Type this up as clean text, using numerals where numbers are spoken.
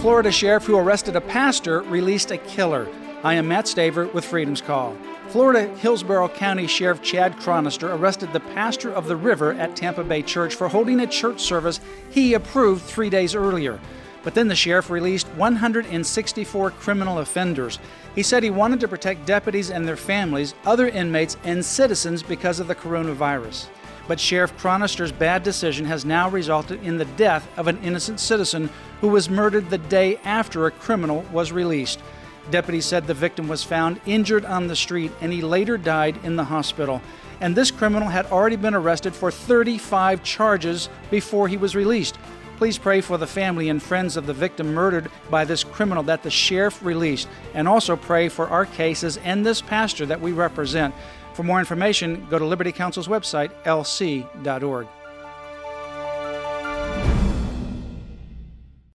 Florida sheriff who arrested a pastor released a killer. I am Matt Staver with Freedom's Call. Florida Hillsborough County Sheriff Chad Chronister arrested the pastor of the River at Tampa Bay Church for holding a church service he approved 3 days earlier. But then the sheriff released 164 criminal offenders. He said he wanted to protect deputies and their families, other inmates, and citizens because of the coronavirus. But Sheriff Chronister's bad decision has now resulted in the death of an innocent citizen who was murdered the day after a criminal was released. Deputies said the victim was found injured on the street and he later died in the hospital. And this criminal had already been arrested for 35 charges before he was released. Please pray for the family and friends of the victim murdered by this criminal that the sheriff released. And also pray for our cases and this pastor that we represent. For more information, go to Liberty Counsel's website, lc.org.